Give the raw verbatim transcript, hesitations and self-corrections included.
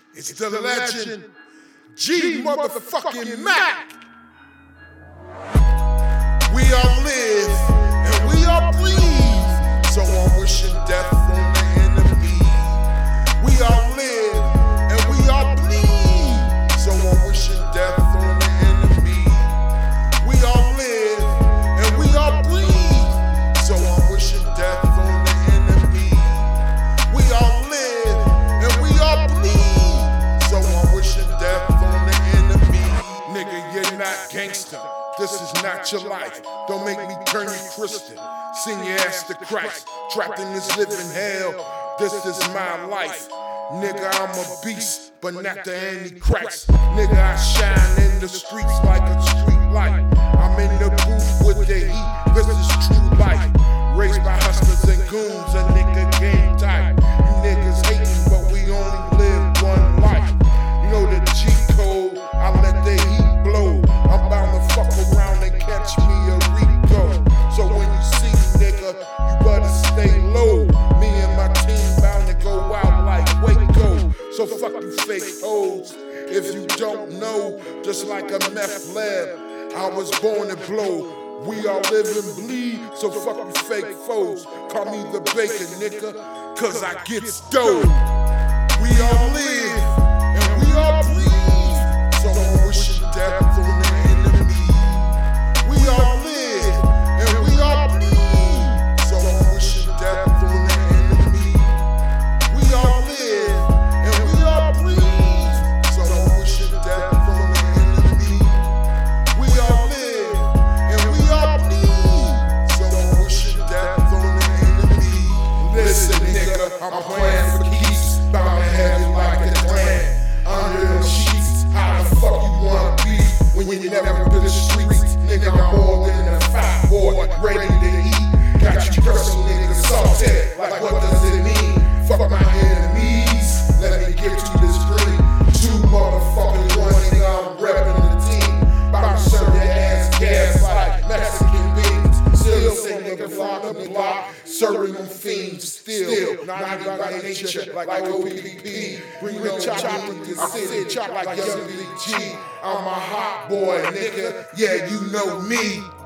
It's the legend, G motherfucking Mac. We all live and we all breathe, so I'm wishing death on the enemy. We all live and we all bleed, so I'm wishing death on the enemy. We all live and we all breathe, so I'm wishing death on the enemy. We all live and we all bleed, so I'm wishing death on the enemy. Nigga, you're not gangster. This is not your life. Don't make me turn you Christian. Send your ass to Christ. Trapped in this living hell. This is my life. Nigga, I'm a beast, but not the Antichrist. Nigga, I shine in the streets like a street light. I'm in the booth with the heat. This is true life. Raised by hustlers and goons, a nigga game tight. You niggas hating, but we only live one life. You know the G code. I let the heat blow. I'm bound to fuck around and catch me a Rico. So when you see me, nigga, you better stay low. Me and my team bound to go out like Waco. So fuck you fake hoes. If you don't know, just like a meth lab, I was born to blow. We all live and bleed, so fuck you fake foes. Call me the baker, nigga, cause I get stowed. We all live and we all breathe, so I'm wishing death on the enemy. We all live and we all bleed, so I'm wishing death on the enemy. We all live and we all breathe, so I'm wishing death on the enemy. We all live and we all bleed, so I'm wishing death on the enemy. Listen, nigga, I'm playing for keeps, bound to have you like a clan. Under them sheets, how the fuck you wanna be when you never been the streets? Nigga, I'm more than a fat boy, ready to eat. Got you cursing niggas salted, like what does it mean? Fuck my enemies, let me get to this green. Two motherfucking one, nigga, I'm reppin' the team. Bout to serve your ass gas like Mexican beans. Still say nigga lock up the block, serving them fiends. Still, not by nature, like O P P. Bring the chop in the city, chop like Young B G. I'm a hot boy, nigga, yeah, you know me.